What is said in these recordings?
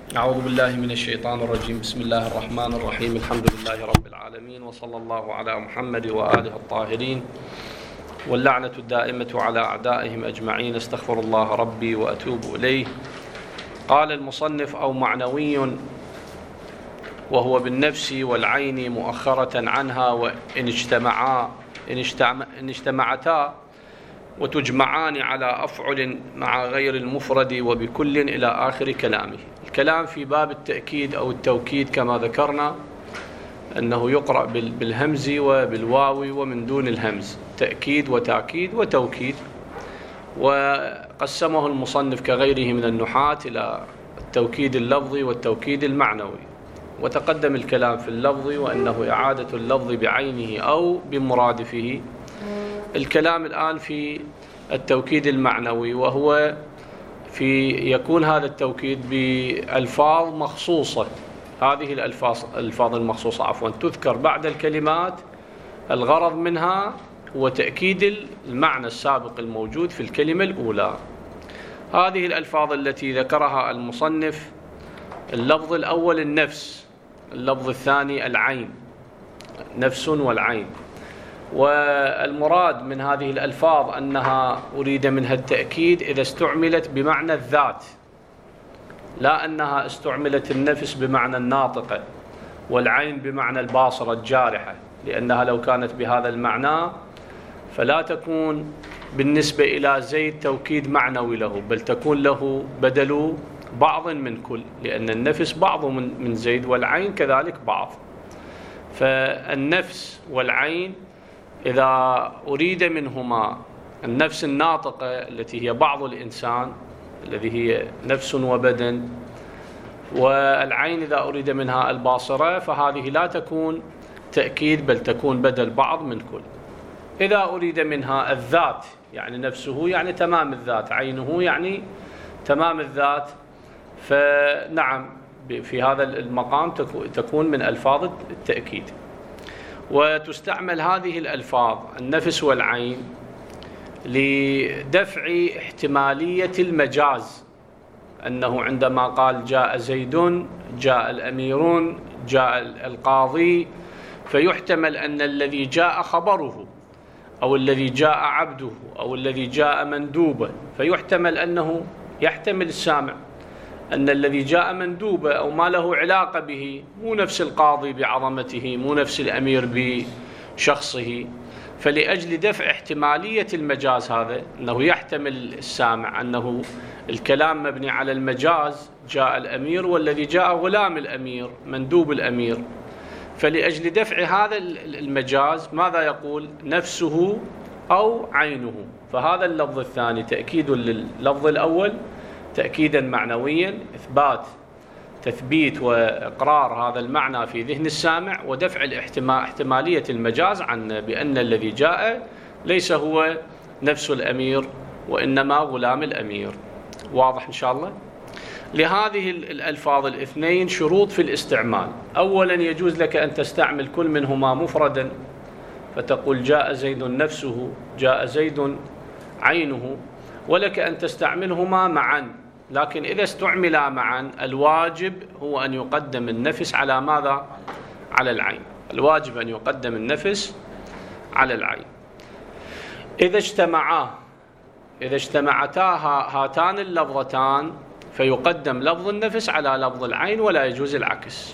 أعوذ بالله من الشيطان الرجيم. بسم الله الرحمن الرحيم. الحمد لله رب العالمين، وصلى الله على محمد وآله الطاهرين، واللعنة الدائمة على أعدائهم أجمعين. استغفر الله ربي وأتوب إليه. قال المصنف: أو معنوي، وهو بالنفس والعين مؤخرة عنها، وإن اجتمعتا وتجمعان على أفعل مع غير المفرد وبكل إلى آخر كلامه. الكلام في باب التأكيد أو التوكيد كما ذكرنا أنه يقرأ بالهمز وبالواو ومن دون الهمز، تأكيد وتأكيد وتوكيد. وقسمه المصنف كغيره من النحاة إلى التوكيد اللفظي والتوكيد المعنوي، وتقدم الكلام في اللفظ وأنه إعادة اللفظ بعينه أو بمرادفه. الكلام الآن في التوكيد المعنوي، وهو يكون هذا التوكيد بألفاظ مخصوصة. هذه الألفاظ المخصوصة تذكر بعد الكلمات. الغرض منها هو تأكيد المعنى السابق الموجود في الكلمة الأولى. هذه الألفاظ التي ذكرها المصنف: اللفظ الأول النفس، اللفظ الثاني العين، نفس والعين. والمراد من هذه الألفاظ أنها أريد منها التأكيد إذا استعملت بمعنى الذات، لا أنها استعملت النفس بمعنى الناطقة والعين بمعنى الباصرة الجارحة، لأنها لو كانت بهذا المعنى فلا تكون بالنسبة إلى زيد توكيد معنوي له، بل تكون له بدل بعض من كل، لأن النفس بعض من زيد والعين كذلك بعض. فالنفس والعين إذا أريد منهما النفس الناطقة التي هي بعض الإنسان الذي هي نفس وبدن، والعين إذا أريد منها الباصرة، فهذه لا تكون تأكيد بل تكون بدل بعض من كل. إذا أريد منها الذات يعني نفسه يعني تمام الذات، عينه يعني تمام الذات، فنعم في هذا المقام تكون من ألفاظ التأكيد. وتستعمل هذه الألفاظ النفس والعين لدفع احتمالية المجاز، أنه عندما قال جاء زيد، جاء الأميرون، جاء القاضي، فيحتمل أن الذي جاء خبره، أو الذي جاء عبده، أو الذي جاء مندوبا، فيحتمل أنه يحتمل السامع أن الذي جاء مندوبة أو ما له علاقة به مو نفس القاضي بعظمته، مو نفس الأمير بشخصه. فلأجل دفع احتمالية المجاز هذا، أنه يحتمل السامع أنه الكلام مبني على المجاز، جاء الأمير والذي جاء غلام الأمير مندوب الأمير، فلأجل دفع هذا المجاز ماذا يقول؟ نفسه أو عينه. فهذا اللفظ الثاني تأكيد لللفظ الأول تأكيدا معنويا، تثبيت وإقرار هذا المعنى في ذهن السامع، ودفع احتمالية المجاز عنه بأن الذي جاء ليس هو نفس الأمير وإنما غلام الأمير. واضح إن شاء الله؟ لهذه الألفاظ الاثنين شروط في الاستعمال. أولا يجوز لك أن تستعمل كل منهما مفردا، فتقول جاء زيد نفسه، جاء زيد عينه، ولك أن تستعملهما معا. لكن إذا استعملا معا الواجب هو أن يقدم النفس على ماذا؟ على العين. الواجب أن يقدم النفس على العين. إذا اجتمعتا هاتان اللفظتان فيقدم لفظ النفس على لفظ العين، ولا يجوز العكس.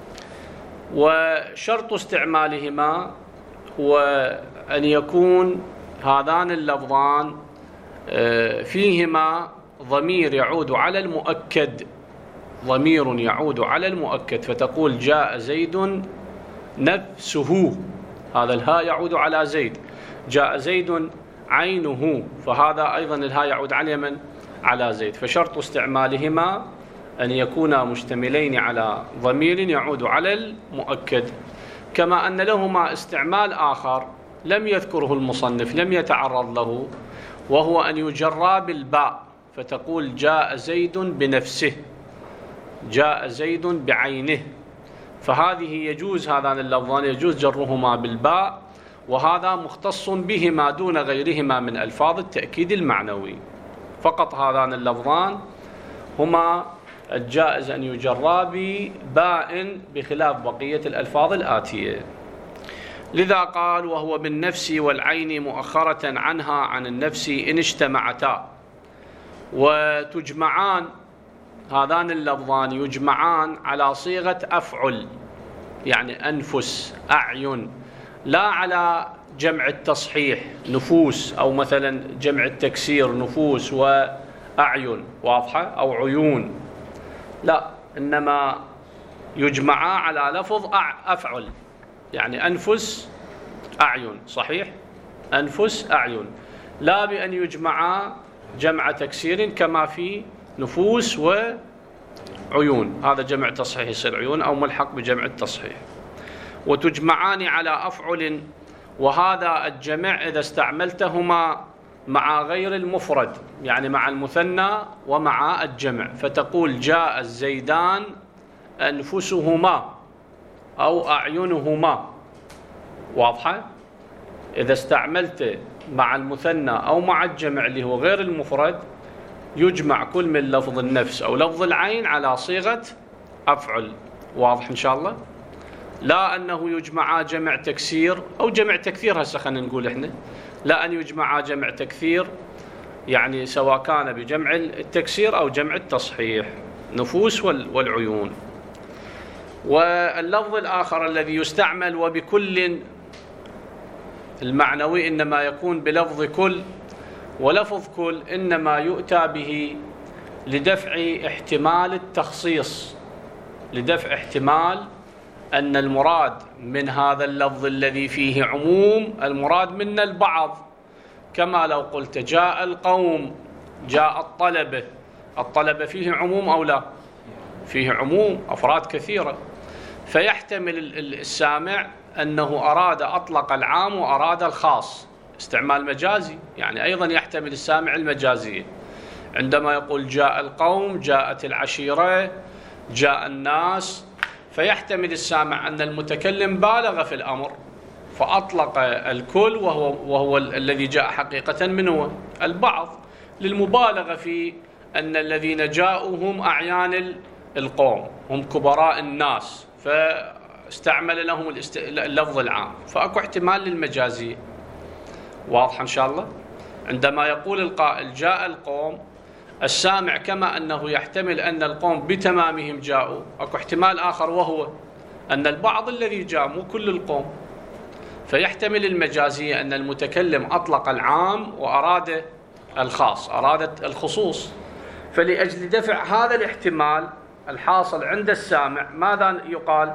وشرط استعمالهما هو أن يكون هذان اللفظان فيهما ضمير يعود على المؤكد، ضمير يعود على المؤكد، فتقول جاء زيد نفسه، هذا الهاء يعود على زيد. جاء زيد عينه، فهذا أيضا الهاء يعود على من؟ على زيد. فشرط استعمالهما أن يكونا مشتملين على ضمير يعود على المؤكد. كما أن لهما استعمال آخر لم يذكره المصنف، لم يتعرض له، وهو أن يجرى بالباء، فتقول جاء زيد بنفسه، جاء زيد بعينه. فهذه يجوز، هذان اللفظان يجوز جرهما بالباء، وهذا مختص بهما دون غيرهما من ألفاظ التأكيد المعنوي. فقط هذان اللفظان هما الجائز أن يجرى بباء بخلاف بقية الألفاظ الآتية. لذا قال: وهو بالنفس والعين مؤخرة عنها عن النفس إن اجتمعتا. وتجمعان، هذان اللفظان يجمعان على صيغة أفعل، يعني أنفس، أعين، لا على جمع التصحيح نفوس، أو مثلا جمع التكسير نفوس وأعين، واضحة، أو عيون، لا، إنما يجمعا على لفظ أفعل، يعني أنفس أعين، صحيح، أنفس أعين، لا بأن يجمعا جمع تكسير كما في نفوس وعيون، هذا جمع تصحيح يصير عيون أو ملحق بجمع التصحيح. وتجمعان على أفعل، وهذا الجمع إذا استعملتهما مع غير المفرد، يعني مع المثنى ومع الجمع، فتقول: جاء الزيدان أنفسهما أو أعينهما، واضحة؟ إذا استعملت مع المثنى أو مع الجمع اللي هو غير المفرد، يجمع كل من لفظ النفس أو لفظ العين على صيغة أفعل، واضح إن شاء الله؟ لا أنه يجمع جمع تكسير أو جمع تكثير، هسه خلينا نقول إحنا، لا أن يجمع جمع تكثير، يعني سواء كان بجمع التكسير أو جمع التصحيح، نفوس والعيون. واللفظ الآخر الذي يستعمل وبكل المعنوي إنما يكون بلفظ كل، ولفظ كل إنما يؤتى به لدفع احتمال التخصيص، لدفع احتمال أن المراد من هذا اللفظ الذي فيه عموم المراد من البعض، كما لو قلت: جاء القوم، جاء الطلبة، الطلبة فيه عموم أو لا؟ فيه عموم، أفراد كثيرة، فيحتمل السامع أنه أراد أطلق العام وأراد الخاص، استعمال مجازي، يعني أيضا يحتمل السامع المجازية، عندما يقول جاء القوم، جاءت العشيرة، جاء الناس، فيحتمل السامع أن المتكلم بالغ في الأمر فأطلق الكل، وهو الذي جاء حقيقة منه البعض، للمبالغة في أن الذين جاءوا هم أعيان القوم، هم كبراء الناس، فاستعمل لهم اللفظ العام، فأكو احتمال للمجازية، واضح إن شاء الله؟ عندما يقول القائل جاء القوم، السامع كما أنه يحتمل أن القوم بتمامهم جاءوا، أكو احتمال آخر وهو أن البعض الذي جاء مو كل القوم، فيحتمل المجازية أن المتكلم أطلق العام وأراد الخاص، أرادت الخصوص، فلأجل دفع هذا الاحتمال الحاصل عند السامع ماذا يقال؟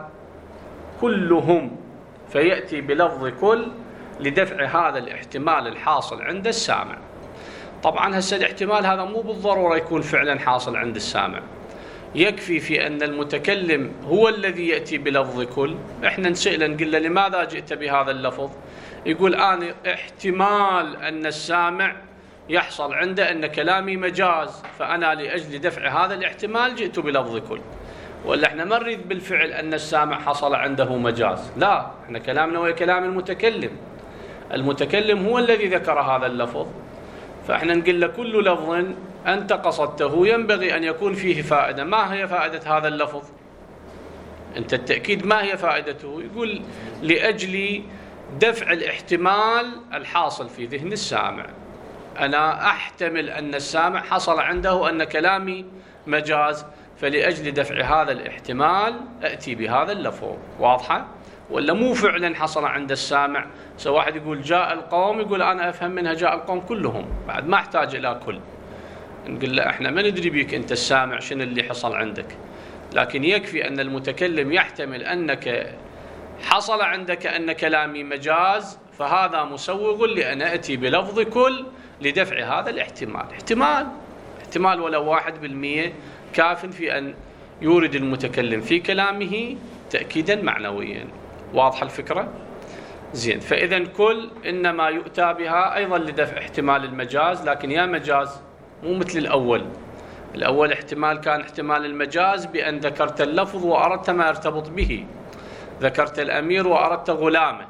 كلهم، فيأتي بلفظ كل لدفع هذا الاحتمال الحاصل عند السامع. طبعا هسه الاحتمال هذا مو بالضرورة يكون فعلا حاصل عند السامع، يكفي في أن المتكلم هو الذي يأتي بلفظ كل. احنا نسأله نقول له لماذا جئت بهذا اللفظ؟ يقول أنا احتمال أن السامع يحصل عنده أن كلامي مجاز، فأنا لأجل دفع هذا الاحتمال جئت بلفظ كل. ولا احنا ما نريد بالفعل أن السامع حصل عنده مجاز، لا، احنا كلامنا هو كلام المتكلم، المتكلم هو الذي ذكر هذا اللفظ، فاحنا نقول له كل لفظ أنت قصدته ينبغي أن يكون فيه فائدة. ما هي فائدة هذا اللفظ؟ أنت التأكيد ما هي فائدته؟ يقول لأجل دفع الاحتمال الحاصل في ذهن السامع، أنا أحتمل أن السامع حصل عنده أن كلامي مجاز، فلأجل دفع هذا الاحتمال أتي بهذا اللفظ، واضحة؟ ولا مو فعلا حصل عند السامع؟ سواء واحد يقول جاء القوم، يقول أنا أفهم منها جاء القوم كلهم، بعد ما أحتاج إلى كل. نقول له احنا ما ندري بيك أنت السامع شنو اللي حصل عندك، لكن يكفي أن المتكلم يحتمل أنك حصل عندك أن كلامي مجاز، فهذا مسوغ لأن أتي بلفظ كل لدفع هذا الاحتمال. احتمال ولو 1% كاف في أن يورد المتكلم في كلامه تأكيدا معنويا. واضح الفكرة؟ زين. فإذا كل إنما يؤتى بها أيضا لدفع احتمال المجاز، لكن يا مجاز مو مثل الأول احتمال كان احتمال المجاز بأن ذكرت اللفظ وأردت ما يرتبط به، ذكرت الأمير وأردت غلامه،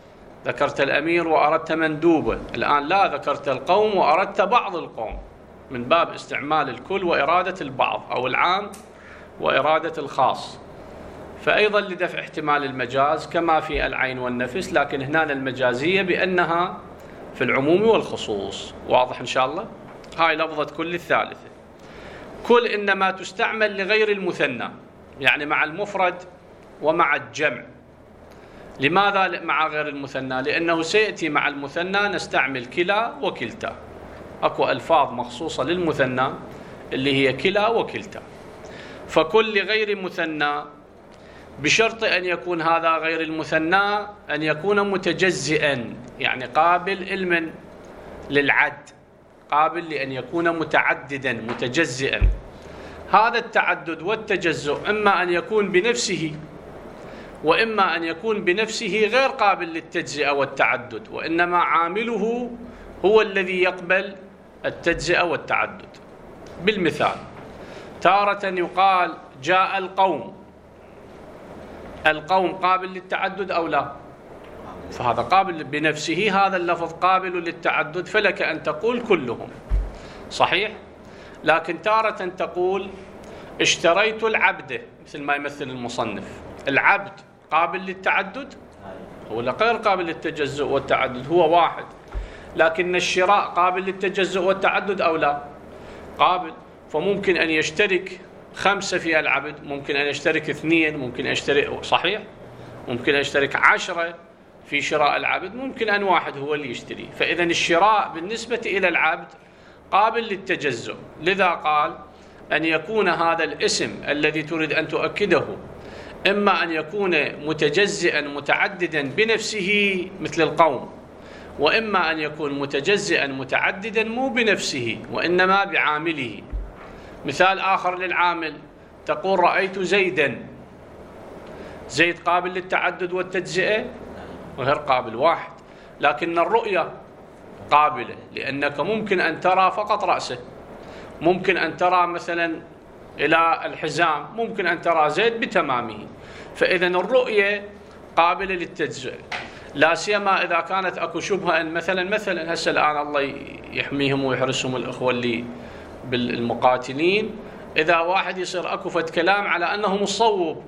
ذكرت الأمير وأردت مندوبه. الآن لا، ذكرت القوم وأردت بعض القوم، من باب استعمال الكل وإرادة البعض أو العام وإرادة الخاص. فأيضا لدفع احتمال المجاز كما في العين والنفس، لكن هنا المجازية بأنها في العموم والخصوص. واضح إن شاء الله؟ هاي لفظة كل الثالثة. كل إنما تستعمل لغير المثنى، يعني مع المفرد ومع الجمع. لماذا مع غير المثنى؟ لأنه سيأتي مع المثنى نستعمل كلا وكلتا. أكو ألفاظ مخصوصة للمثنى اللي هي كلا وكلتا. فكل غير مثنى بشرط أن يكون هذا غير المثنى أن يكون متجزئا، يعني قابل علما للعد، قابل لأن يكون متعددا متجزئا. هذا التعدد والتجزؤ إما أن يكون بنفسه وإما أن يكون بنفسه غير قابل للتجزئة والتعدد، وإنما عامله هو الذي يقبل التجزئة والتعدد. بالمثال تارة يقال جاء القوم، القوم قابل للتعدد أو لا؟ فهذا قابل بنفسه، هذا اللفظ قابل للتعدد، فلك أن تقول كلهم، صحيح؟ لكن تارة تقول اشتريت العبد، مثل ما يمثل المصنف، العبد قابل للتعدد ولا غير قابل للتجزؤ والتعدد؟ هو واحد، لكن الشراء قابل للتجزؤ والتعدد أو لا؟ قابل. فممكن أن يشترك 5 في العبد، ممكن أن يشترك 2، ممكن أن يشترك، صحيح؟ ممكن أن يشترك 10 في شراء العبد، ممكن أن واحد هو اللي يشتري. فإذا الشراء بالنسبة إلى العبد قابل للتجزؤ، لذا قال أن يكون هذا الاسم الذي تريد أن تؤكده إما أن يكون متجزئا متعددا بنفسه مثل القوم، وإما أن يكون متجزئا متعددا مو بنفسه وإنما بعامله. مثال آخر للعامل، تقول رأيت زيدا، زيد قابل للتعدد والتجزئة؟ غير قابل، واحد. لكن الرؤية قابلة، لأنك ممكن أن ترى فقط رأسه، ممكن أن ترى مثلا إلى الحزام، ممكن أن ترى زيد بتمامه. فإذا الرؤية قابلة للتجزئة، لا سيما إذا كانت أكو شبهة أن مثلا هسه الآن الله يحميهم ويحرسهم الأخوة اللي بالمقاتلين، إذا واحد يصير أكو فد كلام على أنه مصوب،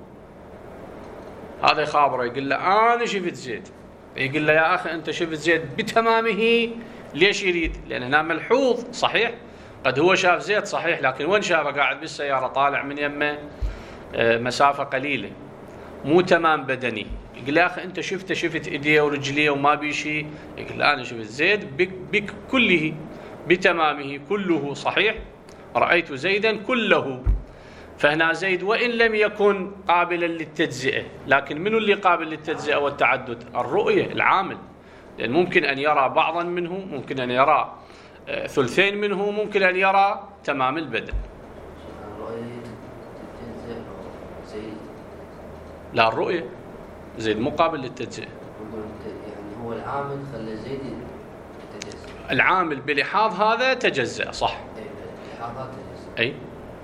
هذا يخابره يقول له أنا شفت زيد، يقول له يا أخي أنت شفت زيد بتمامه، ليش يريد؟ لأن هنا ملحوظ، صحيح؟ قد هو شاف زيد صحيح، لكن وين شافه؟ قاعد بالسيارة طالع من يمه مسافة قليلة، مو تمام بدني. يقول يا أخي أنت شفت إيديه ورجليه وما بيشي، يقول أنا شفت زيد بكله بتمامه كله، صحيح؟ رأيت زيدا كله. فهنا زيد وإن لم يكن قابلا للتجزئة، لكن منو اللي قابل للتجزئة والتعدد؟ الرؤية، العامل، لأن ممكن أن يرى بعضا منه، ممكن أن يرى ثلثين منه، ممكن أن يرى تمام البدن. لا، الرؤية زيد مقابل للتجزئة، يعني هو العامل خلى زيد يتجزأ، العامل بلحاظ هذا تجزأ، صح؟ أي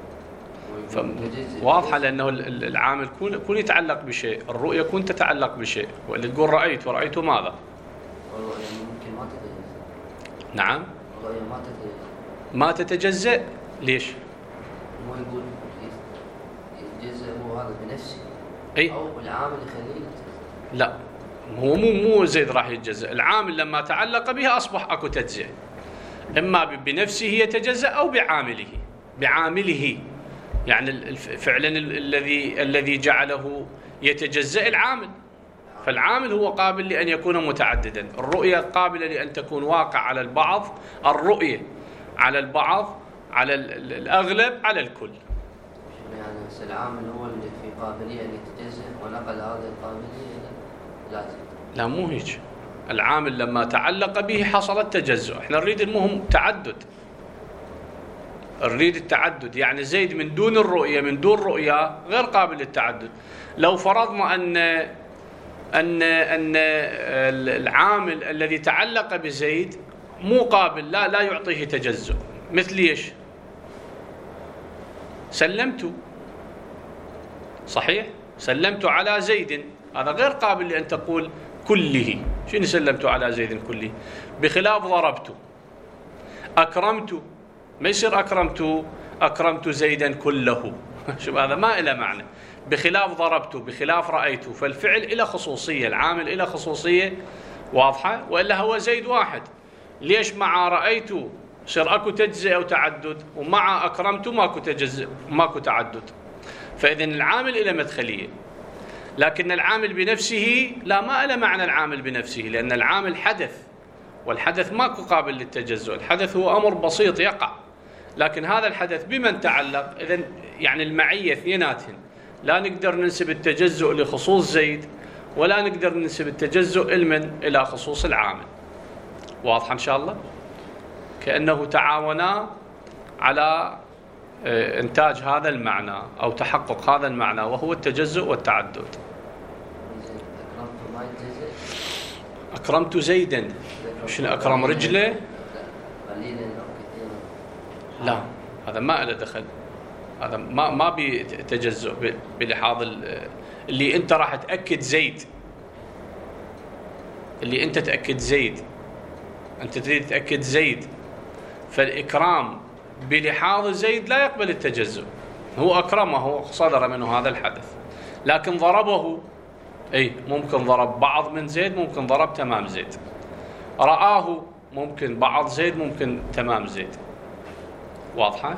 واضحة، لأنه العامل كون يتعلق بشيء، الرؤية كون تتعلق بشيء، واللي تقول رأيت، ورأيت ماذا؟ ممكن ما تتجزأ. نعم، الرؤية ما تتجزأ. ليش؟ مو يقول يتجزأ هو هذا بنفسه، أي أو العامل يخليه؟ لا، هو مو زيد راح يتجزأ، العامل لما تعلق به أصبح أكو تجزئة، إما بنفسه يتجزأ أو بعامله، يعني فعلا الذي جعله يتجزأ العامل. فالعامل هو قابل لأن يكون متعددا، الرؤية قابلة لأن تكون واقع على البعض، الرؤية على البعض، على الأغلب على الكل. يعني العامل هو اللي في قابلية أن يتجزأ ونقل هذه القابلية لازم. لا، مو هيك، العامل لما تعلق به حصل التجزؤ. احنا نريد المهم تعدد، نريد التعدد، يعني زيد من دون الرؤية، من دون رؤية غير قابل للتعدد. لو فرضنا أن العامل الذي تعلق بزيد مو قابل، لا يعطيه تجزؤ، مثل ايش؟ سلمت، صحيح؟ سلمت على زيد، هذا غير قابل لأن تقول كله. شنو سلمت على زيد كله؟ بخلاف ضربت، أكرمت، ما يصير أكرمت زيدا كله. شوف هذا ما إله معنى، بخلاف ضربته، بخلاف رأيته، فالفعل إله خصوصية، العامل إله خصوصية واضحة، وإلا هو زيد واحد. ليش مع رأيته يصير أكو تجزئة وتعدد، ومع أكرمته ماكو تجزئ ماكو تعدد؟ فإذن العامل إله مدخلية، لكن العامل بنفسه لا، ما إله معنى العامل بنفسه، لأن العامل حدث، والحدث ماكو قابل للتجزؤ، الحدث هو أمر بسيط يقع، لكن هذا الحدث بمن تعلق. إذن يعني المعية اثنيناتهن، لا نقدر ننسب التجزؤ لخصوص زيد، ولا نقدر ننسب التجزؤ إلى خصوص العامل. واضح إن شاء الله؟ كأنه تعاونا على إنتاج هذا المعنى أو تحقق هذا المعنى، وهو التجزؤ والتعدد. أكرمت زيدا، شنو أكرم رجله؟ لا، هذا ما له دخل، هذا ما بتجزؤ بلحاظ اللي أنت راح تأكد زيد، اللي أنت تأكد زيد، أنت تريد تأكد زيد، فالإكرام بلحاظ زيد لا يقبل التجزؤ، هو أكرمه صدر منه هذا الحدث، لكن ضربه أي ممكن ضرب بعض من زيد، ممكن ضرب تمام زيد، رآه ممكن بعض زيد، ممكن تمام زيد. واضحة؟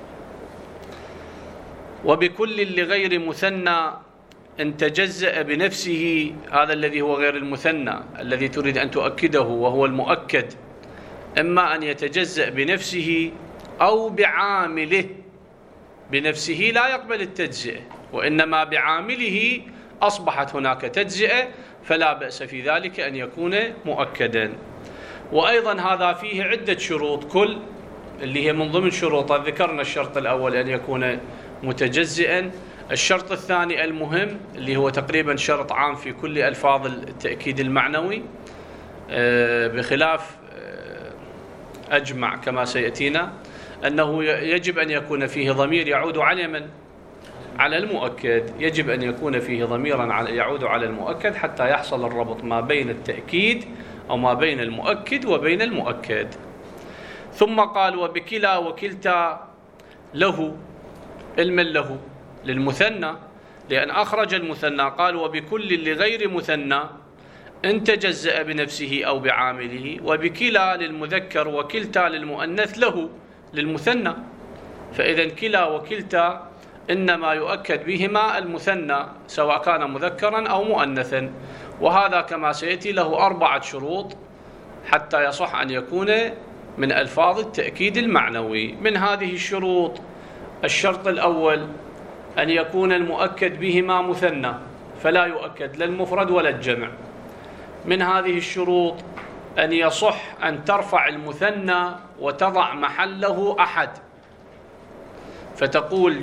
وبكل لغير مثنى إن تجزأ بنفسه، هذا الذي هو غير المثنى الذي تريد أن تؤكده وهو المؤكد، إما أن يتجزأ بنفسه أو بعامله. بنفسه لا يقبل التجزئة، وإنما بعامله أصبحت هناك تجزئة، فلا بأس في ذلك أن يكون مؤكدا. وأيضا هذا فيه عدة شروط، كل اللي هي من ضمن شروطه ذكرنا الشرط الأول أن يكون متجزئا، الشرط الثاني المهم اللي هو تقريبا شرط عام في كل ألفاظ التأكيد المعنوي، بخلاف أجمع كما سيأتينا، أنه يجب أن يكون فيه ضمير يعود على من؟ على المؤكد، يجب أن يكون فيه ضميرا يعود على المؤكد حتى يحصل الربط ما بين التأكيد أو ما بين المؤكد وبين المؤكد. ثم قال وبكلا وكلتا له، المن له للمثنى، لأن أخرج المثنى، قال وبكل لغير مثنى إن تجزأ بنفسه أو بعامله، وبكلا للمذكر وكلتا للمؤنث له للمثنى، فإذا كلا وكلتا إنما يؤكد بهما المثنى سواء كان مذكرا أو مؤنثا، وهذا كما سيأتي له 4 شروط حتى يصح أن يكون من ألفاظ التأكيد المعنوي. من هذه الشروط الشرط الأول أن يكون المؤكد بهما مثنى، فلا يؤكد لا المفرد ولا الجمع. من هذه الشروط أن يصح أن ترفع المثنى وتضع محله أحد، فتقول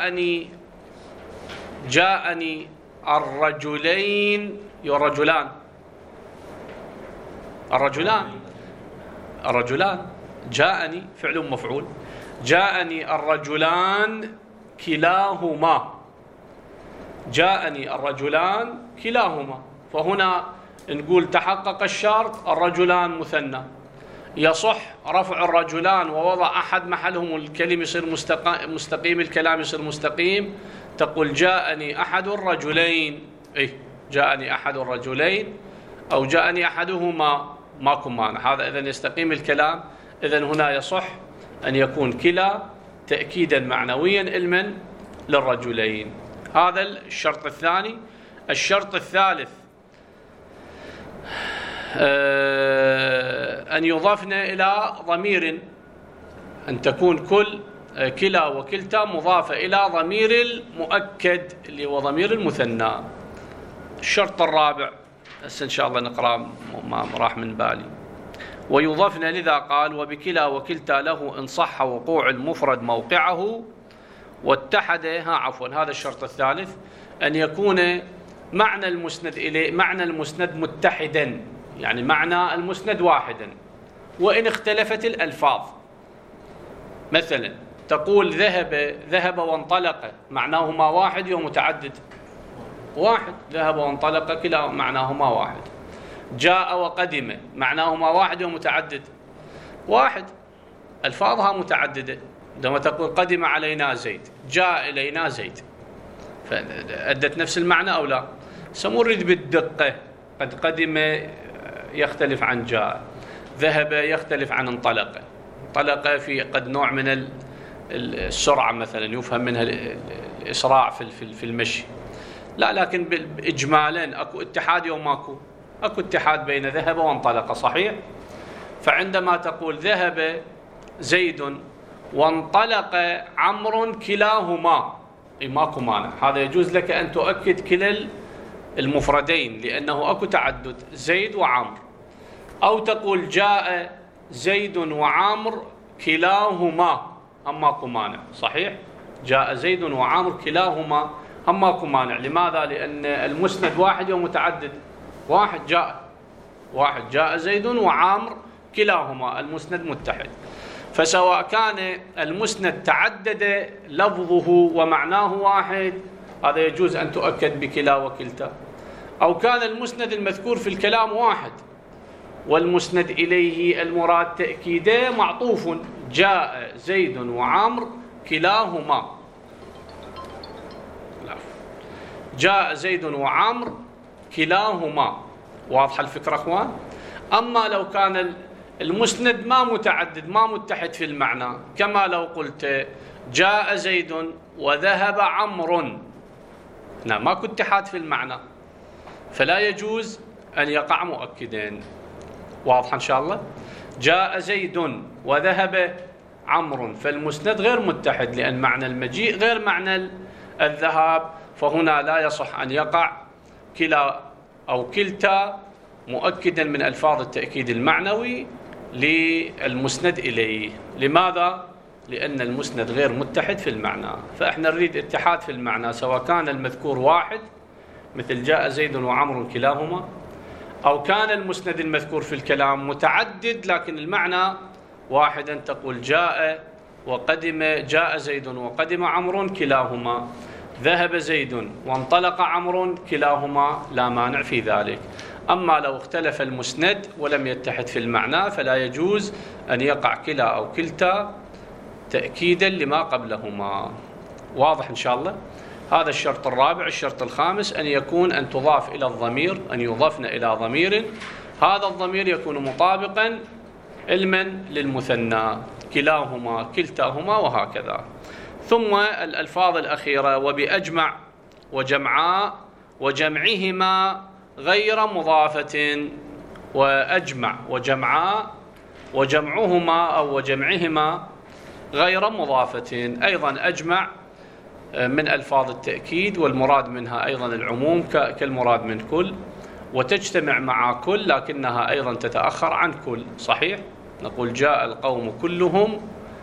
جاءني الرجلين، الرجلان جاءني فعل مفعول، جاءني الرجلان كلاهما، جاءني الرجلان كلاهما، فهنا نقول تحقق الشرط، الرجلان مثنى، يصح رفع الرجلان ووضع أحد محلهم، الكلمة يصير مستقيم، الكلام يصير مستقيم، تقول جاءني أحد الرجلين، جاءني أحد الرجلين أو جاءني أحدهما، ماكو مانع، هذا إذن يستقيم الكلام. إذن هنا يصح أن يكون كلا تأكيدا معنويا المن للرجلين. هذا الشرط الثاني. الشرط الثالث أن يضافنا إلى ضمير، أن تكون كلا وكلتا مضافة إلى ضمير المؤكد اللي هو ضمير المثنى. الشرط الرابع إن شاء الله نقرأ، ما راح من بالي. ويضافنا لذا قال وبكلا وكلتا له إن صح وقوع المفرد موقعه واتحد، هذا الشرط الثالث، أن يكون معنى المسند إليه، معنى المسند متحدا، يعني معنى المسند واحدا وإن اختلفت الألفاظ. مثلا تقول ذهب وانطلق، معناهما واحد ومتعدد، واحد، ذهب وانطلق كلا معناهما واحد. جاء وقدم معناهما واحد ومتعدد، واحد. ألفاظها متعددة. عندما تقول قدم علينا زيد، جاء إلينا زيد، فأدت نفس المعنى أو لا؟ سنريد بالدقة. قد قدم يختلف عن جاء، ذهب يختلف عن انطلق. انطلق في قد نوع من السرعة مثلا، يفهم منها الإسراع في المشي. لا، لكن إجمالا أكو اتحاد يوم ماكو، أكو اتحاد بين ذهب وانطلق، صحيح؟ فعندما تقول ذهب زيد وانطلق عمرو كلاهما، ماكو مانع، هذا يجوز لك أن تؤكد كلا المفردين لأنه أكو تعدد زيد وعمرو. أو تقول جاء زيد وعمرو كلاهما، هم ماكو مانع، صحيح؟ جاء زيد وعمرو كلاهما، هم ماكو مانع. لماذا؟ لأن المسند واحد ومتعدد. واحد جاء زيد وعمرو كلاهما، المسند متحد. فسواء كان المسند تعدد لفظه ومعناه واحد، هذا يجوز أن تؤكد بكلا وكلتا. أو كان المسند المذكور في الكلام واحد والمسند إليه المراد تأكيده معطوف، جاء زيد وعمرو كلاهما، جاء زيد وعمرو كلاهما. واضحة الفكرة أخوان؟ أما لو كان المسند ما متعدد، ما متحد في المعنى، كما لو قلت جاء زيد وذهب عمرو، نعم، ماكو اتحاد في المعنى، فلا يجوز أن يقع مؤكدين. واضح إن شاء الله؟ جاء زيد وذهب عمرو، فالمسند غير متحد لأن معنى المجيء غير معنى الذهاب، فهنا لا يصح أن يقع كلا أو كلتا مؤكدا من ألفاظ التأكيد المعنوي للمسند إليه. لماذا؟ لأن المسند غير متحد في المعنى، فإحنا نريد اتحاد في المعنى، سواء كان المذكور واحد مثل جاء زيد وعمرو كلاهما، أو كان المسند المذكور في الكلام متعدد لكن المعنى واحدا، تقول جاء وقدم، جاء زيد وقدم عمرو كلاهما، ذهب زيد وانطلق عمرو كلاهما، لا مانع في ذلك. أما لو اختلف المسند ولم يتحد في المعنى فلا يجوز أن يقع كلا أو كلتا تأكيدا لما قبلهما. واضح إن شاء الله؟ هذا الشرط الرابع. الشرط الخامس أن تضاف إلى الضمير، أن يضافن إلى ضمير، هذا الضمير يكون مطابقا علما للمثنى، كلاهما، كلتاهما، وهكذا. ثم الألفاظ الأخيرة: وبأجمع وجمعاء وجمعهما غير مضافة. وأجمع وجمعاء وجمعهما أو وجمعهما غير مضافة. أيضا أجمع من ألفاظ التأكيد، والمراد منها أيضا العموم كالمراد من كل، وتجتمع مع كل لكنها أيضا تتأخر عن كل، صحيح؟ نقول جاء القوم كلهم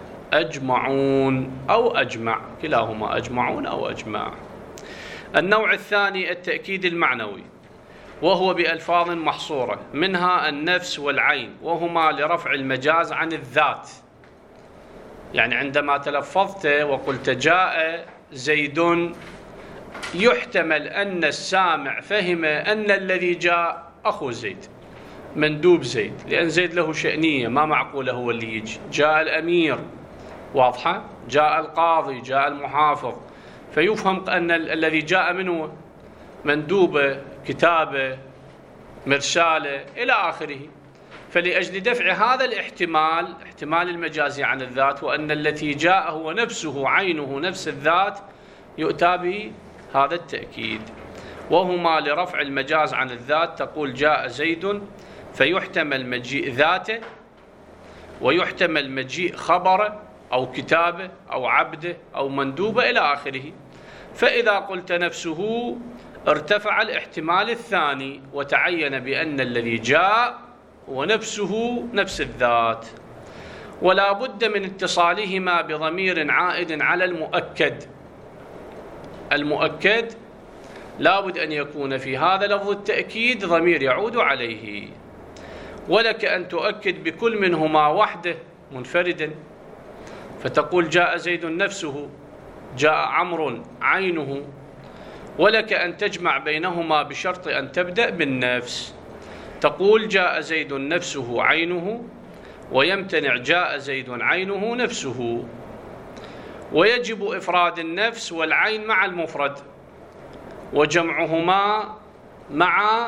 أجمعون أو أجمع، كلاهما أجمعون أو أجمع. النوع الثاني التأكيد المعنوي، وهو بألفاظ محصورة، منها النفس والعين، وهما لرفع المجاز عن الذات. يعني عندما تلفظت وقلت جاء زيد، يحتمل أن السامع فهم أن الذي جاء أخو زيد، مندوب زيد، لأن زيد له شأنية، ما معقول هو اللي يجي. جاء الأمير، واضحة؟ جاء القاضي، جاء المحافظ، فيفهم أن الذي جاء منه مندوبة، كتابة، مرسالة إلى آخره. فلأجل دفع هذا الاحتمال، احتمال المجازي عن الذات، وأن التي جاء هو نفسه عينه نفس الذات، يؤتى به هذا التأكيد. وهما لرفع المجاز عن الذات، تقول جاء زيد، فيحتمل مجيء ذاته، ويحتمل مجيء خبره أو كتابه أو عبده أو مندوبه إلى آخره. فإذا قلت نفسه ارتفع الاحتمال الثاني، وتعين بأن الذي جاء هو نفسه نفس الذات. ولا بد من اتصالهما بضمير عائد على المؤكد. المؤكد لا بد أن يكون في هذا لفظ التأكيد ضمير يعود عليه. ولك أن تؤكد بكل منهما وحده منفردا، فتقول جاء زيد نفسه، جاء عمرو عينه. ولك أن تجمع بينهما بشرط أن تبدأ بالنفس، تقول جاء زيد نفسه عينه، ويمتنع جاء زيد عينه نفسه. ويجب إفراد النفس والعين مع المفرد وجمعهما مع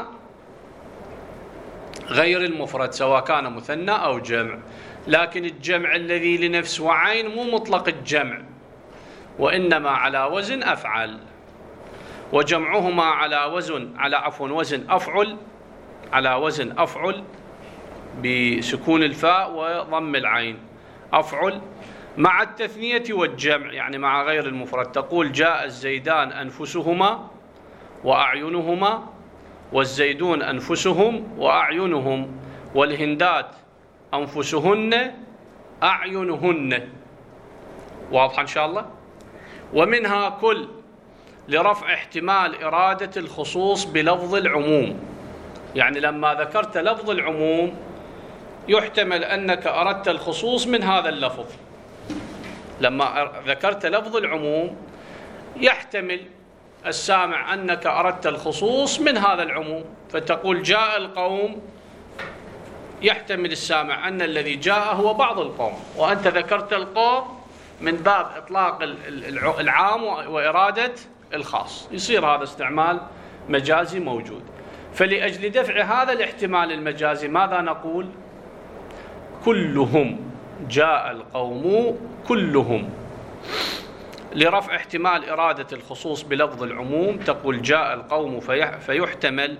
غير المفرد سواء كان مثنى أو جمع، لكن الجمع الذي لنفس وعين مو مطلق الجمع، وإنما على وزن أفعل. وجمعهما على وزن أفعل، على وزن أفعل بسكون الفاء وضم العين، أفعل مع التثنية والجمع، يعني مع غير المفرد. تقول جاء الزيدان أنفسهما وأعينهما، والزيدون أنفسهم وأعينهم، والهندات أنفسهن أعينهن. واضح إن شاء الله؟ ومنها كل لرفع احتمال إرادة الخصوص بلفظ العموم، يعني لما ذكرت لفظ العموم يحتمل أنك أردت الخصوص من هذا اللفظ. لما ذكرت لفظ العموم يحتمل السامع أنك أردت الخصوص من هذا العموم، فتقول جاء القوم، يحتمل السامع أن الذي جاء هو بعض القوم، وأنت ذكرت القوم من باب إطلاق العام وإرادة الخاص، يصير هذا استعمال مجازي موجود. فلأجل دفع هذا الاحتمال المجازي ماذا نقول؟ كلهم، جاء القوم كلهم. لرفع احتمال إرادة الخصوص بلفظ العموم تقول جاء القوم فيحتمل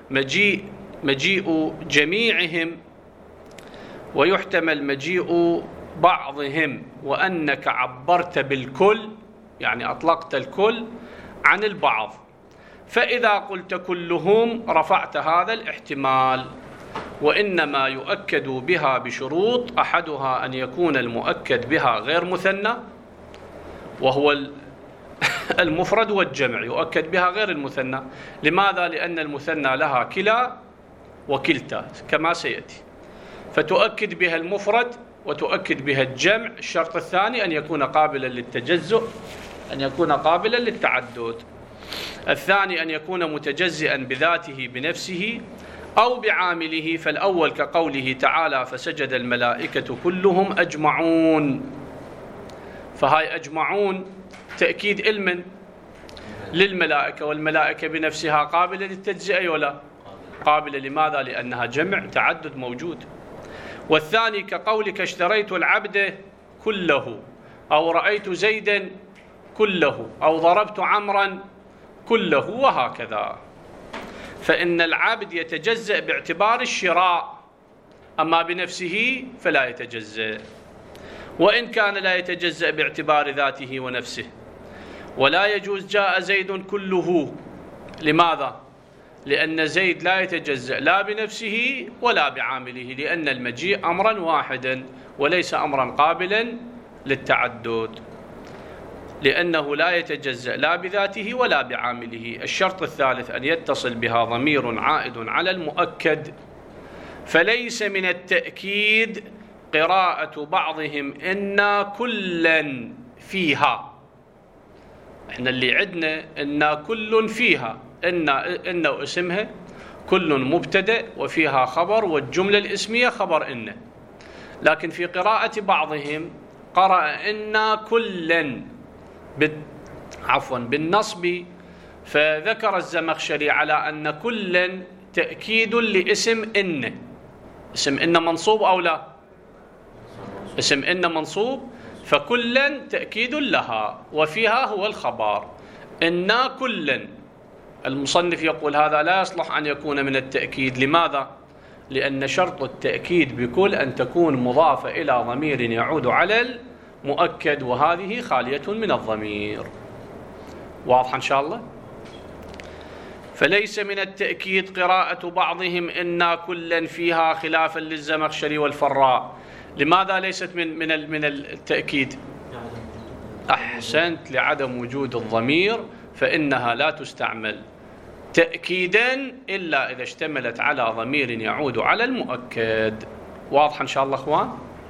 مجيء جميعهم، ويحتمل مجيء بعضهم، وأنك عبرت بالكل يعني أطلقت الكل عن البعض، فإذا قلت كلهم رفعت هذا الاحتمال. وإنما يؤكد بها بشروط، أحدها أن يكون المؤكد بها غير مثنى، وهو المفرد والجمع، يؤكد بها غير المثنى. لماذا؟ لأن المثنى لها كلا وكلتا كما سيأتي، فتؤكد بها المفرد وتؤكد بها الجمع. الشرط الثاني أن يكون قابلا للتجزؤ، أن يكون قابلا للتعدد. الثاني أن يكون متجزئا بذاته بنفسه أو بعامله، فالأول كقوله تعالى فسجد الملائكة كلهم أجمعون، فهاي أجمعون تأكيد علم للملائكة، والملائكة بنفسها قابلة للتجزئة ولا قابلة؟ لماذا؟ لأنها جمع تعدد موجود. والثاني كقولك اشتريت العبد كله، أو رأيت زيدا كله، أو ضربت عمرا كله، وهكذا. فإن العبد يتجزأ باعتبار الشراء، أما بنفسه فلا يتجزأ، وإن كان لا يتجزأ باعتبار ذاته ونفسه. ولا يجوز جاء زيد كله. لماذا؟ لأن زيد لا يتجزأ لا بنفسه ولا بعامله، لأن المجيء أمرا واحدا وليس أمرا قابلا للتعدد، لأنه لا يتجزأ لا بذاته ولا بعامله. الشرط الثالث أن يتصل بها ضمير عائد على المؤكد، فليس من التأكيد قراءة بعضهم إنا كلا فيها. احنا اللي عندنا إنا كل فيها، إن اسمها كل مبتدأ وفيها خبر، والجملة الاسمية خبر إن. لكن في قراءة بعضهم قرأ إنا كلا بالنصب، فذكر الزمخشري على أن كلا تأكيد لاسم إن. اسم إن منصوب أو لا؟ اسم إن منصوب، فكلا تأكيد لها وفيها هو الخبر. إنا كلا، المصنف يقول هذا لا يصلح أن يكون من التأكيد. لماذا؟ لأن شرط التأكيد بكل أن تكون مضافة إلى ضمير يعود على المؤكد، وهذه خالية من الضمير. واضح إن شاء الله؟ فليس من التأكيد قراءة بعضهم إنا كلا فيها، خلافا للزمخشري والفراء. لماذا ليست من التأكيد؟ أحسنت، لعدم وجود الضمير، فإنها لا تستعمل تأكيدا إلا إذا اشتملت على ضمير يعود على المؤكد. واضح إن شاء الله أخوان؟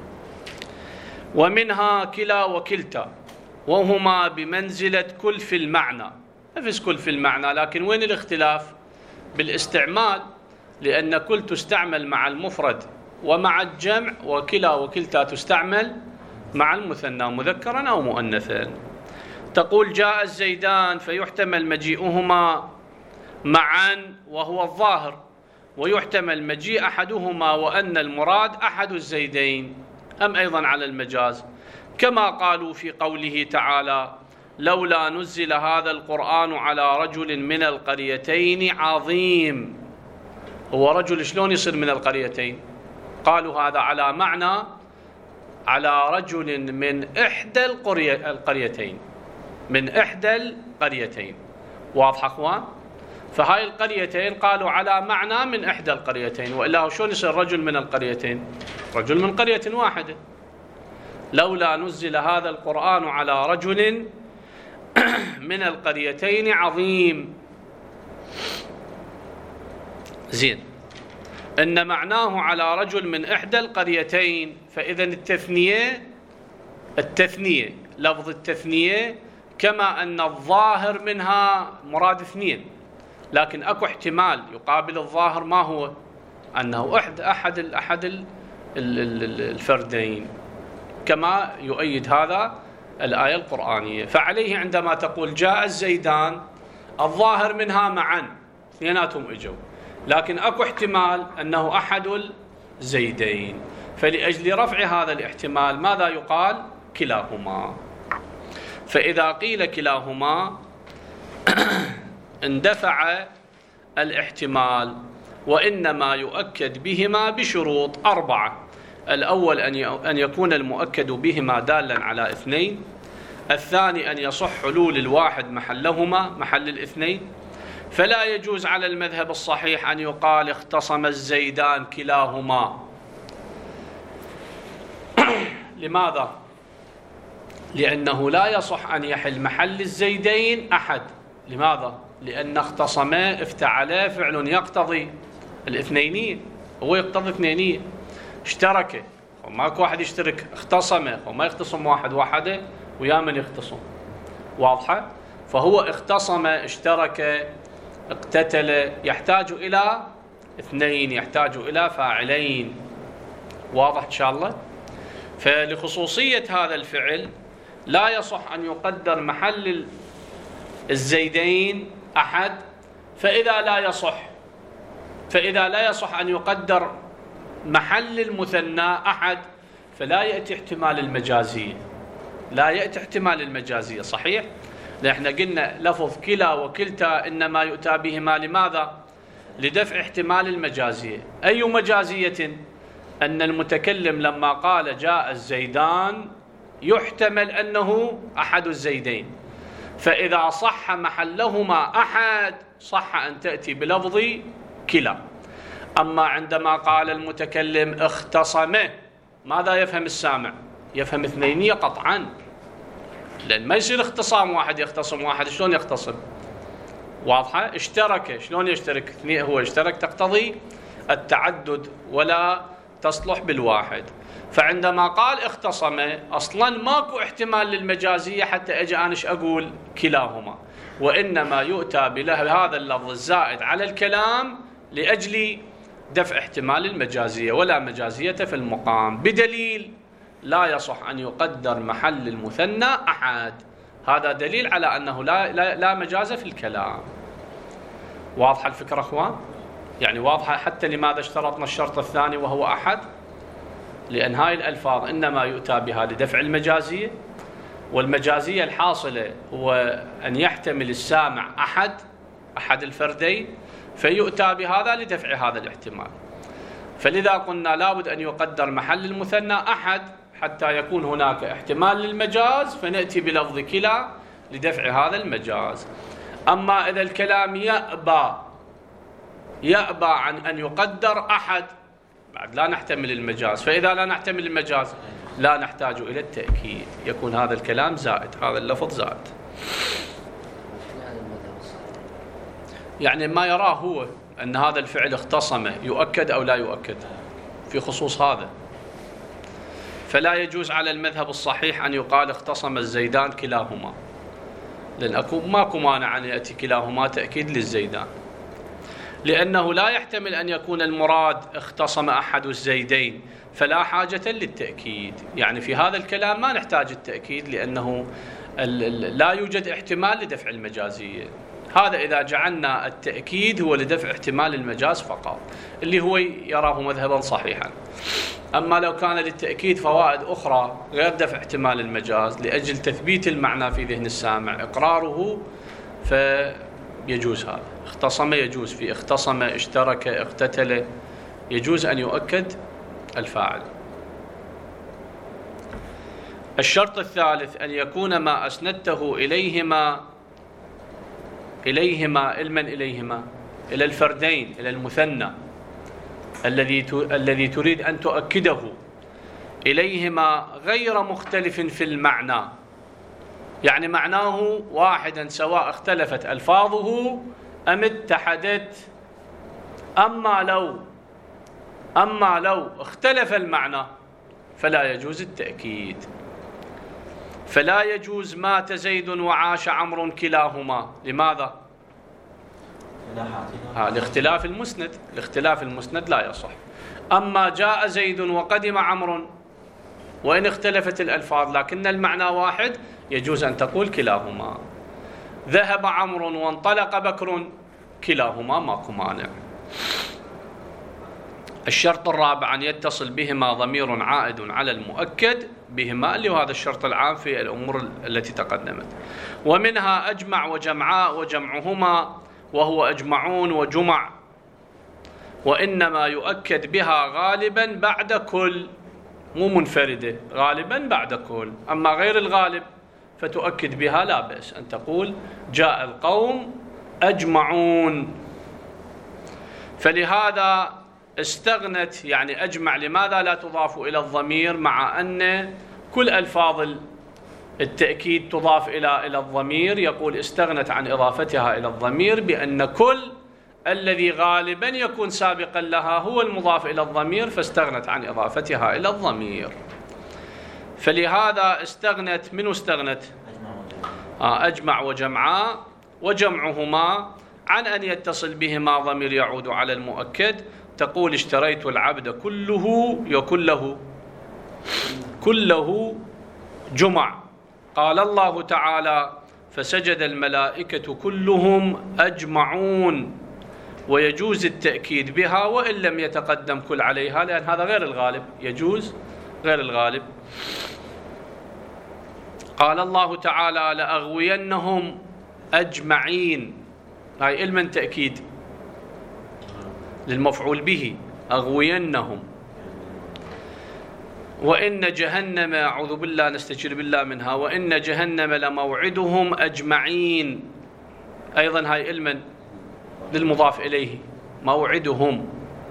ومنها كلا وكلتا، وهما بمنزلة كل في المعنى، نفس كل في المعنى، لكن وين الاختلاف؟ بالاستعمال، لأن كل تستعمل مع المفرد ومع الجمع، وكلا وكلتا تستعمل مع المثنى مذكرا أو مؤنثا. تقول جاء الزيدان فيحتمل مجيئهما معا وهو الظاهر، ويحتمل مجيء أحدهما وأن المراد أحد الزيدين، أم أيضا على المجاز، كما قالوا في قوله تعالى لولا نزل هذا القرآن على رجل من القريتين عظيم. هو رجل شلون يصير من القريتين؟ قالوا هذا على معنى على رجل من إحدى القريتين، من إحدى القريتين. واضح أخوان؟ فهاي القريتين قالوا على معنى من إحدى القريتين، وإلا شلون يصير رجل من القريتين؟ رجل من قرية واحدة. لولا نزل هذا القرآن على رجل من القريتين عظيم. زين، إن معناه على رجل من إحدى القريتين، فإذا التثنية لفظ التثنية كما أن الظاهر منها مراد اثنين، لكن أكو احتمال يقابل الظاهر ما هو؟ أنه أحد الفردين، كما يؤيد هذا الآية القرآنية. فعليه عندما تقول جاء الزيدان الظاهر منها معا اثنيناتهم اجوا، لكن أكو احتمال أنه أحد الزيدين، فلأجل رفع هذا الاحتمال ماذا يقال؟ كلاهما. فإذا قيل كلاهما اندفع الاحتمال، وإنما يؤكد بهما بشروط 4. الأول أن يكون المؤكد بهما دالا على اثنين. الثاني أن يصح حلول الواحد محلهما محل الاثنين. فلا يجوز على المذهب الصحيح أن يقال اختصم الزيدان كلاهما. لماذا؟ لأنه لا يصح أن يحل محل الزيدين أحد. لماذا؟ لأن اختصما افتعلا فعل يقتضي الاثنينية، هو يقتضي اثنينية. اشترك وماكو واحد يشترك، اختصم وما يختصم واحد وحده ويا من يختصم. واضحة؟ فهو اختصم، اشترك، اقتتل، يحتاج إلى اثنين، يحتاج إلى فاعلين. واضح إن شاء الله؟ فلخصوصية هذا الفعل لا يصح أن يقدر محل الزيدين أحد. فإذا لا يصح أن يقدر محل المثنى أحد، فلا يأتي احتمال المجازية، لا يأتي احتمال المجازية. صحيح؟ نحن قلنا لفظ كلا وكلتا إنما يؤتى بهما لماذا؟ لدفع احتمال المجازية. أي مجازية؟ أن المتكلم لما قال جاء الزيدان يحتمل أنه أحد الزيدين، فإذا صح محلهما أحد صح أن تأتي بلفظ كلا. أما عندما قال المتكلم اختصم، ماذا يفهم السامع؟ يفهم اثنينية قطعا، لأن ما يصير اختصام واحد يختصم واحد، شلون يختصم؟ واضحة؟ اشترك، شلون يشترك؟ هو اشترك تقتضي التعدد ولا تصلح بالواحد. فعندما قال اختصم أصلا ماكو احتمال للمجازية حتى أجي أنا أقول كلاهما، وإنما يؤتى بهذا اللفظ الزائد على الكلام لأجل دفع احتمال المجازية، ولا مجازية في المقام، بدليل لا يصح أن يقدر محل المثنى أحد. هذا دليل على أنه لا مجاز في الكلام. واضحة الفكرة أخوان؟ يعني واضحة حتى لماذا اشترطنا الشرط الثاني وهو أحد؟ لأن هاي الألفاظ إنما يؤتى بها لدفع المجازية، والمجازية الحاصلة هو أن يحتمل السامع أحد الفردين، فيؤتى بهذا لدفع هذا الاحتمال. فلذا قلنا لابد أن يقدر محل المثنى أحد حتى يكون هناك احتمال للمجاز، فنأتي بلفظ كلا لدفع هذا المجاز. أما إذا الكلام يأبى عن أن يقدر أحد، بعد لا نحتمل المجاز. فإذا لا نحتمل المجاز لا نحتاج إلى التأكيد، يكون هذا الكلام زائد، هذا اللفظ زائد. يعني ما يراه هو أن هذا الفعل اختصم يؤكد أو لا يؤكد في خصوص هذا. فلا يجوز على المذهب الصحيح أن يقال اختصم الزيدان كلاهما، لأن ماكو مانع أن يأتي كلاهما تأكيد للزيدان. لأنه لا يحتمل أن يكون المراد اختصم أحد الزيدين، فلا حاجة للتأكيد. يعني في هذا الكلام ما نحتاج التأكيد، لأنه لا يوجد احتمال لدفع المجازية. هذا إذا جعلنا التأكيد هو لدفع احتمال المجاز فقط، اللي هو يراه مذهبا صحيحا. أما لو كان للتأكيد فوائد أخرى غير دفع احتمال المجاز لأجل تثبيت المعنى في ذهن السامع إقراره، فيجوز هذا. اختصم يجوز، في اختصم، اشترك، اقتتل، يجوز أن يؤكد الفاعل. الشرط الثالث أن يكون ما أسندته إليهما إلى الفردين، إلى المثنى الذي تريد أن تؤكده إليهما غير مختلف في المعنى، يعني معناه واحدا سواء اختلفت ألفاظه أم اتحدت. أما لو اختلف المعنى فلا يجوز التأكيد. فلا يجوز مات زيد وعاش عمرو كلاهما. لماذا؟ لاختلاف المسند. الاختلاف المسند لا يصح. أما جاء زيد وقدم عمرو وإن اختلفت الألفاظ لكن المعنى واحد، يجوز أن تقول كلاهما. ذهب عمرو وانطلق بكر، كلاهما ماكو مانع. الشرط الرابع أن يتصل بهما ضمير عائد على المؤكد بهما، اللي هو هذا الشرط العام في الأمور التي تقدمت. ومنها أجمع وجمعاء وجمعهما، وهو أجمعون وجمع، وإنما يؤكد بها غالبا بعد كل، مو منفردة، غالبا بعد كل. أما غير الغالب فتؤكد بها لا بأس أن تقول جاء القوم أجمعون. فلهذا استغنت، يعني أجمع لماذا لا تضاف إلى الضمير مع أن كل ألفاظ التأكيد تضاف إلى الضمير؟ يقول استغنت عن إضافتها إلى الضمير بأن كل الذي غالبا يكون سابقا لها هو المضاف إلى الضمير، فاستغنت عن إضافتها إلى الضمير. فلهذا استغنت. من استغنت؟ أجمع وجمعاء وجمعهما عن أن يتصل بهما ضمير يعود على المؤكد. تقول اشتريت العبد كله، يكون كله جمع. قال الله تعالى فسجد الملائكة كلهم أجمعون، ويجوز التأكيد بها وإن لم يتقدم كل عليها، لأن هذا غير الغالب، يجوز غير الغالب. قال الله تعالى لأغوينهم أجمعين، هاي إلمن تأكيد للمفعول به، أغوينهم. وإن جهنم، أعوذ بالله نستجير بالله منها، وإن جهنم لموعدهم أجمعين، أيضا هاي إلمن للمضاف إليه، موعدهم،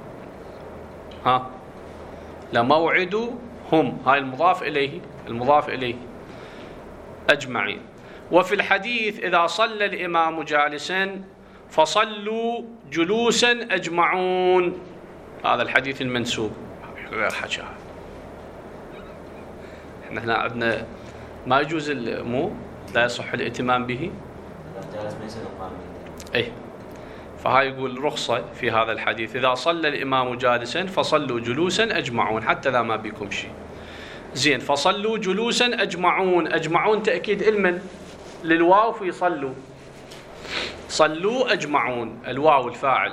لموعدهم، هاي المضاف إليه أجمعين. وفي الحديث إذا صلى الإمام جالسا فصلوا جلوسا أجمعون، هذا الحديث المنسوب غير حكى. احنا عندنا ما يجوز، لا يصح الائتمام به. اي، فهاي يقول رخصة في هذا الحديث إذا صلى الإمام جالسا فصلوا جلوسا أجمعون، حتى لا ما بيكم شيء. زين، فصلوا جلوسا أجمعون، أجمعون تأكيد المن للواو في صلوا، صلوا أجمعون، الواو الفاعل.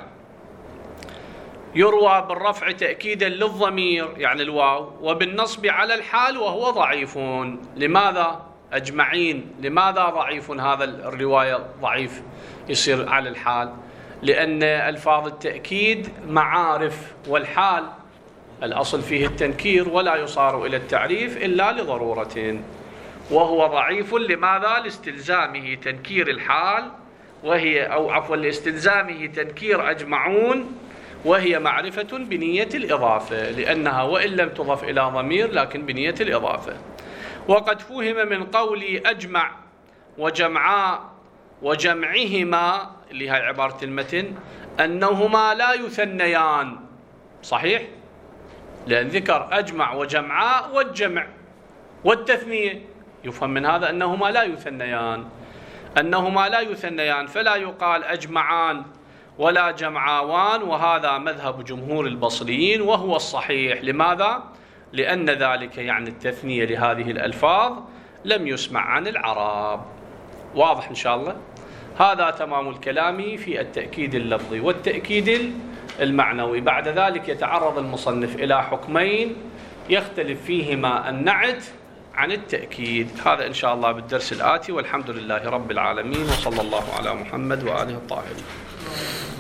يروى بالرفع تأكيدا للضمير يعني الواو، وبالنصب على الحال وهو ضعيف. لماذا أجمعين؟ لماذا ضعيف؟ هذا الرواية ضعيف يصير على الحال، لأن ألفاظ التأكيد معارف، والحال الأصل فيه التنكير ولا يصار إلى التعريف إلا لضرورة، وهو ضعيف. لماذا؟ لاستلزامه تنكير الحال، وهي لاستلزامه تنكير أجمعون، وهي معرفة بنية الإضافة، لأنها وإن لم تضف إلى ضمير لكن بنية الإضافة. وقد فهم من قولي أجمع وجمعاء وجمعهما، اللي هي عبارة المتن، أنهما لا يثنيان. صحيح، لأن ذكر أجمع وجمعاء والجمع والتثنية، يفهم من هذا أنهما لا يثنيان، فلا يقال أجمعان ولا جمعاوان، وهذا مذهب جمهور البصريين وهو الصحيح. لماذا؟ لأن ذلك يعني التثنية لهذه الألفاظ لم يسمع عن العرب. واضح إن شاء الله؟ هذا تمام الكلام في التأكيد اللفظي والتأكيد المعنوي. بعد ذلك يتعرض المصنف إلى حكمين يختلف فيهما النعت عن التأكيد. هذا إن شاء الله بالدرس الآتي، والحمد لله رب العالمين، وصلى الله على محمد وآله الطاهرين.